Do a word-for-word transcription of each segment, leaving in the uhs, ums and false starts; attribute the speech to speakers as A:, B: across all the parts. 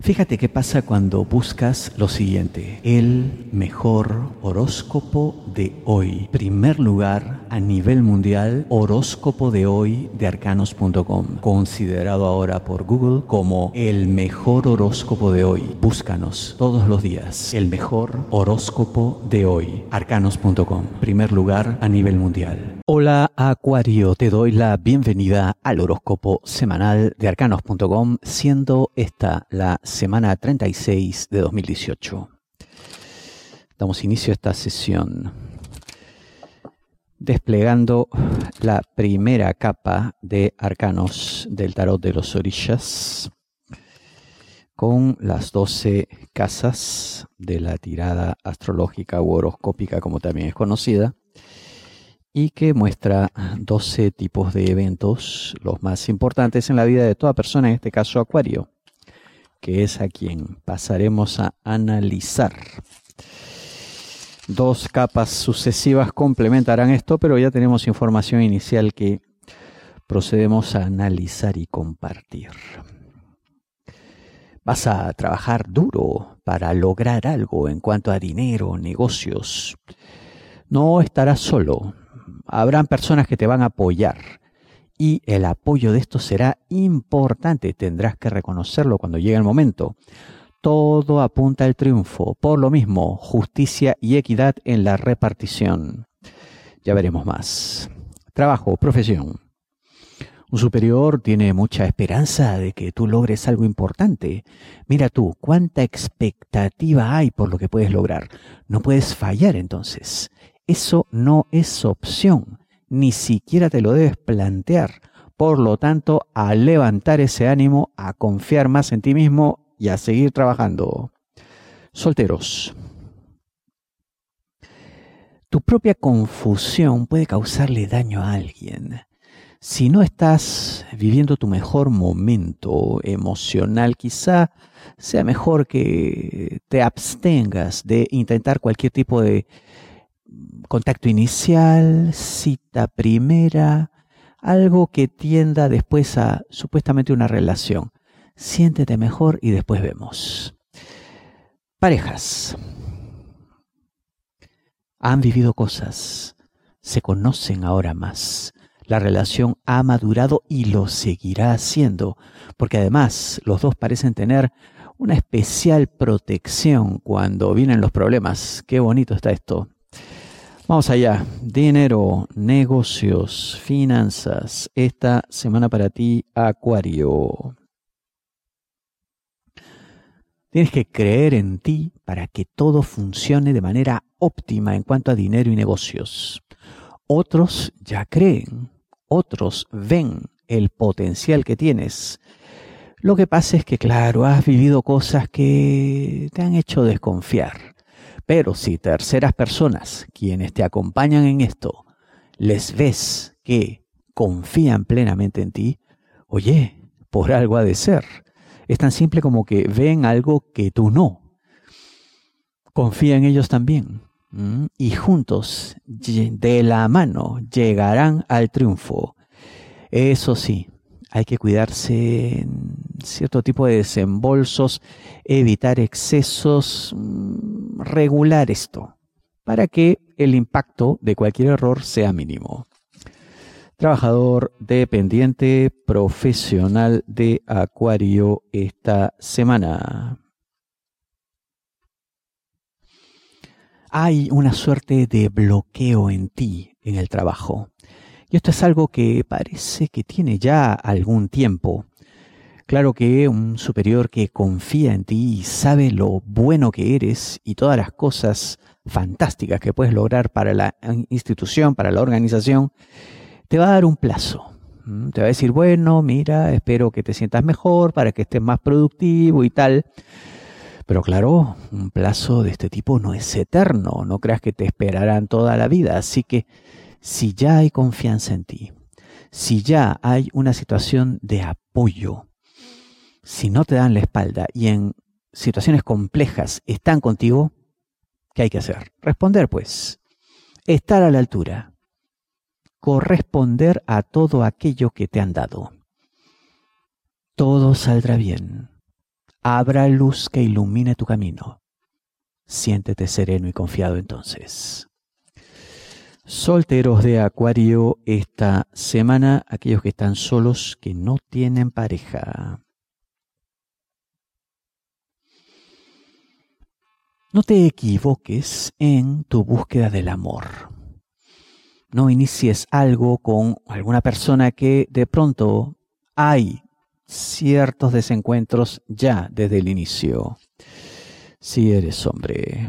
A: Fíjate qué pasa cuando buscas lo siguiente: el mejor horóscopo de hoy. Primer lugar a nivel mundial, horóscopo de hoy de arcanos punto com, considerado ahora por Google como el mejor horóscopo de hoy. Búscanos todos los días. El mejor horóscopo de hoy, arcanos punto com, primer lugar a nivel mundial. Hola Acuario, te doy la bienvenida al horóscopo semanal de arcanos punto com, siendo esta la semana treinta y seis de dos mil dieciocho. Damos inicio a esta sesión desplegando la primera capa de arcanos del tarot de los orishas con las doce casas de la tirada astrológica u horoscópica, como también es conocida, y que muestra doce tipos de eventos, los más importantes en la vida de toda persona, en este caso Acuario, que es a quien pasaremos a analizar. Dos capas sucesivas complementarán esto, pero ya tenemos información inicial que procedemos a analizar y compartir. Vas a trabajar duro para lograr algo en cuanto a dinero, negocios. No estarás solo. Habrán personas que te van a apoyar. Y el apoyo de esto será importante, tendrás que reconocerlo cuando llegue el momento. Todo apunta al triunfo, por lo mismo, justicia y equidad en la repartición. Ya veremos más. Trabajo, profesión. Un superior tiene mucha esperanza de que tú logres algo importante. Mira tú, cuánta expectativa hay por lo que puedes lograr. No puedes fallar entonces. Eso no es opción. Ni siquiera te lo debes plantear. Por lo tanto, a levantar ese ánimo, a confiar más en ti mismo y a seguir trabajando. Solteros. Tu propia confusión puede causarle daño a alguien. Si no estás viviendo tu mejor momento emocional, quizá sea mejor que te abstengas de intentar cualquier tipo de contacto inicial, cita primera, algo que tienda después a supuestamente una relación. Siéntete mejor y después vemos. Parejas. Han vivido cosas, se conocen ahora más. La relación ha madurado y lo seguirá haciendo, porque además los dos parecen tener una especial protección cuando vienen los problemas. Qué bonito está esto. Vamos allá. Dinero, negocios, finanzas. Esta semana para ti, Acuario. Tienes que creer en ti para que todo funcione de manera óptima en cuanto a dinero y negocios. Otros ya creen, otros ven el potencial que tienes. Lo que pasa es que, claro, has vivido cosas que te han hecho desconfiar. Pero si terceras personas, quienes te acompañan en esto, les ves que confían plenamente en ti, oye, por algo ha de ser. Es tan simple como que ven algo que tú no. Confía en ellos también. ¿Mm? Y juntos, de la mano, llegarán al triunfo. Eso sí, hay que cuidarse en cierto tipo de desembolsos, evitar excesos, regular esto, para que el impacto de cualquier error sea mínimo. Trabajador dependiente profesional de Acuario esta semana. Hay una suerte de bloqueo en ti en el trabajo. Y esto es algo que parece que tiene ya algún tiempo. Claro que un superior que confía en ti y sabe lo bueno que eres y todas las cosas fantásticas que puedes lograr para la institución, para la organización, te va a dar un plazo. Te va a decir, bueno, mira, espero que te sientas mejor para que estés más productivo y tal. Pero claro, un plazo de este tipo no es eterno. No creas que te esperarán toda la vida. Así que si ya hay confianza en ti, si ya hay una situación de apoyo, si no te dan la espalda y en situaciones complejas están contigo, ¿qué hay que hacer? Responder, pues. Estar a la altura. Corresponder a todo aquello que te han dado. Todo saldrá bien. Habrá luz que ilumine tu camino. Siéntete sereno y confiado entonces. Solteros de Acuario, esta semana, aquellos que están solos, que no tienen pareja. No te equivoques en tu búsqueda del amor. No inicies algo con alguna persona que de pronto hay ciertos desencuentros ya desde el inicio. Si eres hombre.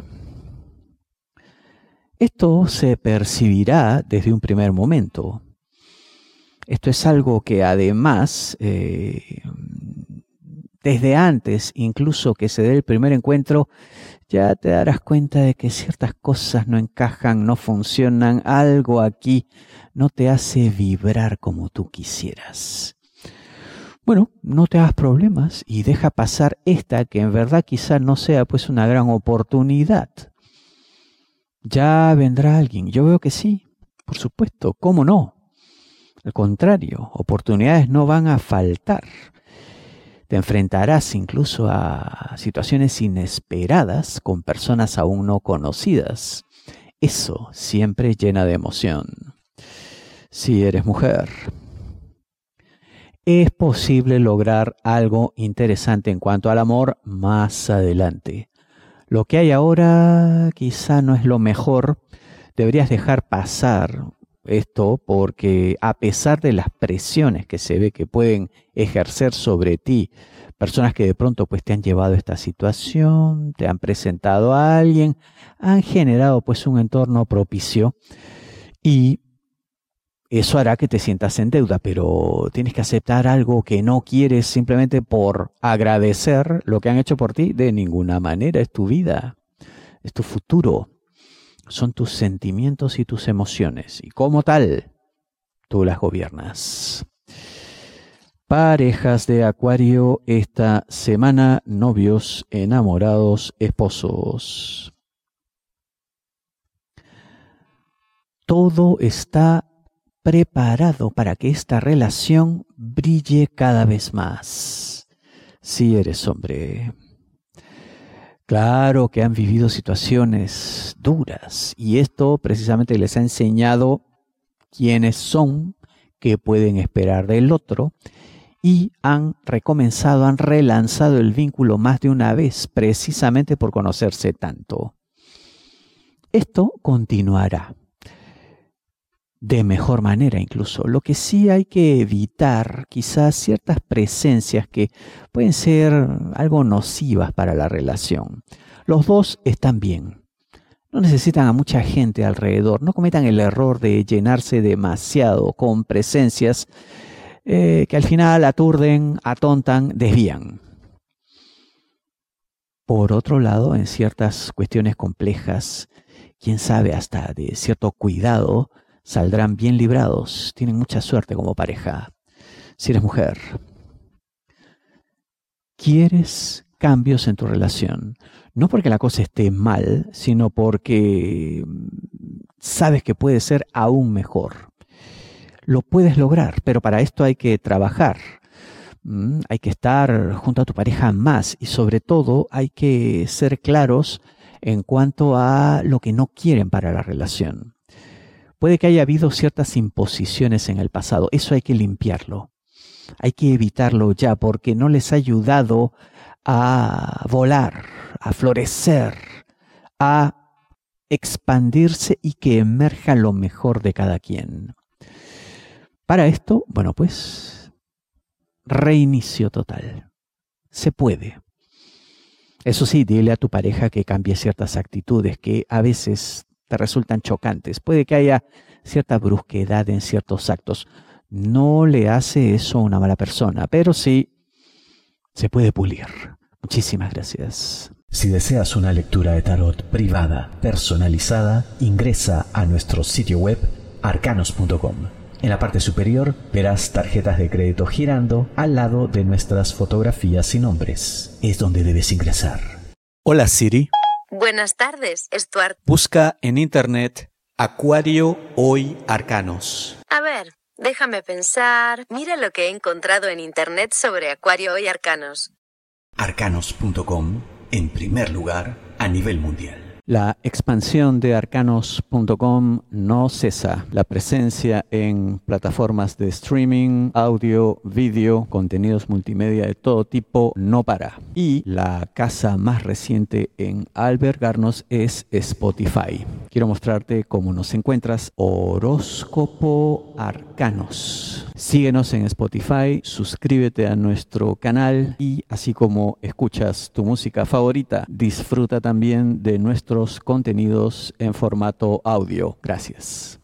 A: Esto se percibirá desde un primer momento. Esto es algo que además, eh, desde antes incluso que se dé el primer encuentro, ya te darás cuenta de que ciertas cosas no encajan, no funcionan, algo aquí no te hace vibrar como tú quisieras. Bueno, no te hagas problemas y deja pasar esta que en verdad quizá no sea pues una gran oportunidad. Ya vendrá alguien, yo veo que sí, por supuesto, ¿cómo no? Al contrario, oportunidades no van a faltar. Te enfrentarás incluso a situaciones inesperadas con personas aún no conocidas. Eso siempre llena de emoción. Si eres mujer, es posible lograr algo interesante en cuanto al amor más adelante. Lo que hay ahora quizá no es lo mejor. Deberías dejar pasar esto porque a pesar de las presiones que se ve que pueden ejercer sobre ti, personas que de pronto pues te han llevado a esta situación, te han presentado a alguien, han generado pues un entorno propicio y eso hará que te sientas en deuda, pero tienes que aceptar algo que no quieres simplemente por agradecer lo que han hecho por ti. De ninguna manera, es tu vida, es tu futuro, son tus sentimientos y tus emociones. Y como tal, tú las gobiernas. Parejas de Acuario, esta semana, novios, enamorados, esposos. Todo está preparado para que esta relación brille cada vez más. Si eres hombre. Claro que han vivido situaciones duras y esto precisamente les ha enseñado quiénes son, qué pueden esperar del otro y han recomenzado, han relanzado el vínculo más de una vez precisamente por conocerse tanto. Esto continuará. De mejor manera incluso. Lo que sí hay que evitar quizás ciertas presencias que pueden ser algo nocivas para la relación. Los dos están bien. No necesitan a mucha gente alrededor. No cometan el error de llenarse demasiado con presencias eh, que al final aturden, atontan, desvían. Por otro lado, en ciertas cuestiones complejas, quién sabe hasta de cierto cuidado, saldrán bien librados, tienen mucha suerte como pareja. Si eres mujer, quieres cambios en tu relación, no porque la cosa esté mal, sino porque sabes que puede ser aún mejor. Lo puedes lograr, pero para esto hay que trabajar. Hay que estar junto a tu pareja más y sobre todo hay que ser claros en cuanto a lo que no quieren para la relación. Puede que haya habido ciertas imposiciones en el pasado. Eso hay que limpiarlo. Hay que evitarlo ya porque no les ha ayudado a volar, a florecer, a expandirse y que emerja lo mejor de cada quien. Para esto, bueno, pues, reinicio total. Se puede. Eso sí, dile a tu pareja que cambie ciertas actitudes que a veces te resultan chocantes. Puede que haya cierta brusquedad en ciertos actos. No le hace eso a una mala persona, pero sí se puede pulir. Muchísimas gracias.
B: Si deseas una lectura de tarot privada, personalizada, ingresa a nuestro sitio web arcanos punto com. En la parte superior verás tarjetas de crédito girando al lado de nuestras fotografías y nombres. Es donde debes ingresar.
A: Hola Siri.
C: Buenas tardes, Stuart.
A: Busca en internet Acuario Hoy Arcanos.
C: A ver, déjame pensar. Mira lo que he encontrado en internet sobre Acuario Hoy Arcanos.
B: arcanos punto com, en primer lugar a nivel mundial.
A: La expansión de arcanos punto com no cesa. La presencia en plataformas de streaming, audio, vídeo, contenidos multimedia de todo tipo no para. Y la casa más reciente en albergarnos es Spotify. Quiero mostrarte cómo nos encuentras. Horóscopo Arcanos. Síguenos en Spotify, suscríbete a nuestro canal y así como escuchas tu música favorita, disfruta también de nuestros contenidos en formato audio. Gracias.